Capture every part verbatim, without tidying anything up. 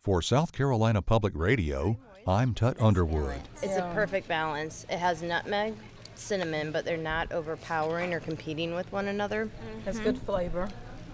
For South Carolina Public Radio, I'm Tut Underwood. It's a perfect balance. It has nutmeg, cinnamon, but they're not overpowering or competing with one another. Mm-hmm. Has good flavor.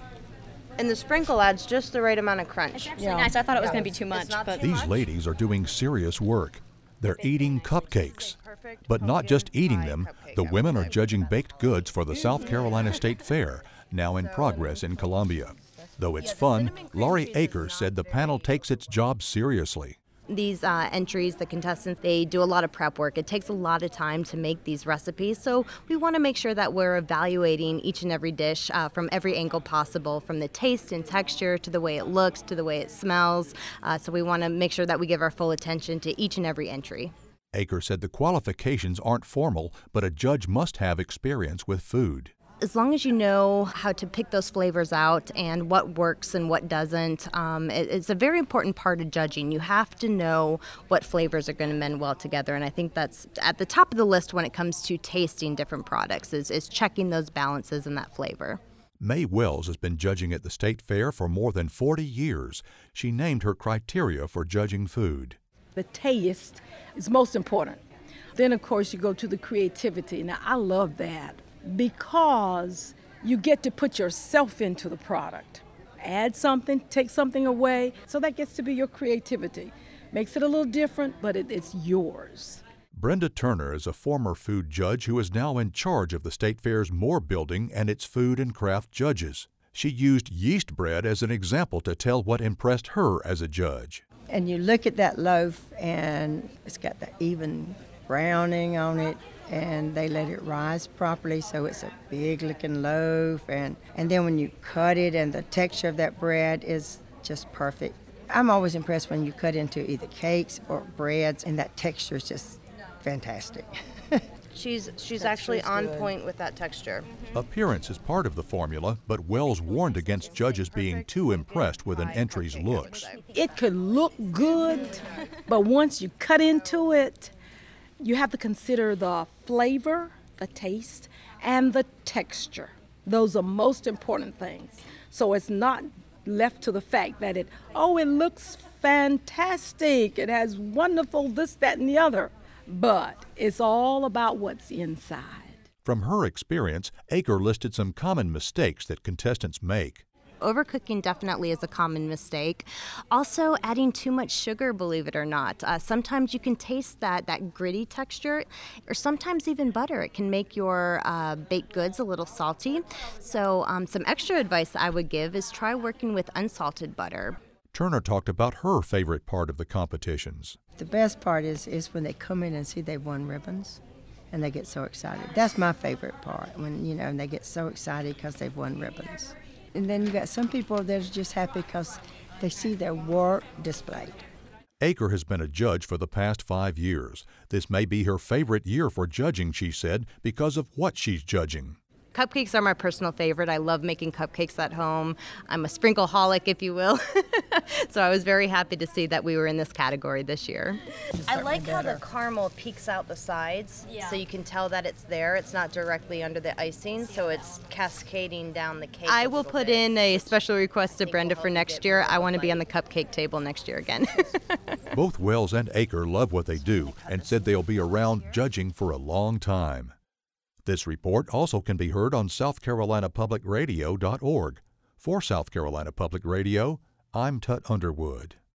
And the sprinkle adds just the right amount of crunch. It's actually yeah. nice. I thought it was going to be too much. But These much. ladies are doing serious work. They're eating cupcakes. But not just eating them, the women are judging baked goods for the South Carolina State Fair, now in progress in Columbia. Though it's fun, Laurie Akers said the panel takes its job seriously. These uh, entries, the contestants, they do a lot of prep work. It takes a lot of time to make these recipes, so we want to make sure that we're evaluating each and every dish uh, from every angle possible, from the taste and texture to the way it looks to the way it smells. Uh, so we want to make sure that we give our full attention to each and every entry. Akers said the qualifications aren't formal, but a judge must have experience with food. As long as you know how to pick those flavors out and what works and what doesn't, um, it, it's a very important part of judging. You have to know what flavors are going to mend well together, and I think that's at the top of the list when it comes to tasting different products, is, is checking those balances and that flavor. Mae Wells has been judging at the State Fair for more than forty years. She named her criteria for judging food. The taste is most important. Then, of course, you go to the creativity. Now, I love that, because you get to put yourself into the product. Add something, take something away, so that gets to be your creativity. Makes it a little different, but it, it's yours. Brenda Turner is a former food judge who is now in charge of the State Fair's Moore Building and its food and craft judges. She used yeast bread as an example to tell what impressed her as a judge. And you look at that loaf, and it's got the even browning on it, and they let it rise properly, so it's a big-looking loaf. And, and then when you cut it, and the texture of that bread is just perfect. I'm always impressed when you cut into either cakes or breads, and that texture is just fantastic. She's she's actually on point with that texture. Appearance is part of the formula, but Wells warned against judges being too impressed with an entry's looks. It could look good, but once you cut into it, you have to consider the flavor, the taste, and the texture. Those are most important things. So it's not left to the fact that it, oh, it looks fantastic, it has wonderful this, that, and the other. But it's all about what's inside. From her experience, Akers listed some common mistakes that contestants make. Overcooking definitely is a common mistake. Also, adding too much sugar, believe it or not. Uh, sometimes you can taste that, that gritty texture, or sometimes even butter. It can make your uh, baked goods a little salty. So um, some extra advice I would give is try working with unsalted butter. Turner talked about her favorite part of the competitions. The best part is, is when they come in and see they've won ribbons, and they get so excited. That's my favorite part, when, you know, and they get so excited because they've won ribbons. And then you got some people that are just happy because they see their work displayed. Akers has been a judge for the past five years. This may be her favorite year for judging, she said, because of what she's judging. Cupcakes are my personal favorite. I love making cupcakes at home. I'm a sprinkle-holic, if you will. So I was very happy to see that we were in this category this year. I like how the caramel peeks out the sides, yeah. So you can tell that it's there. It's not directly under the icing, so it's cascading down the cake. I will put bit. in a special request to Brenda for next year. I want to be on the cupcake table next year again. Both Wells and Akers love what they do and said they'll be around judging for a long time. This report also can be heard on south carolina public radio dot org. For South Carolina Public Radio, I'm Tut Underwood.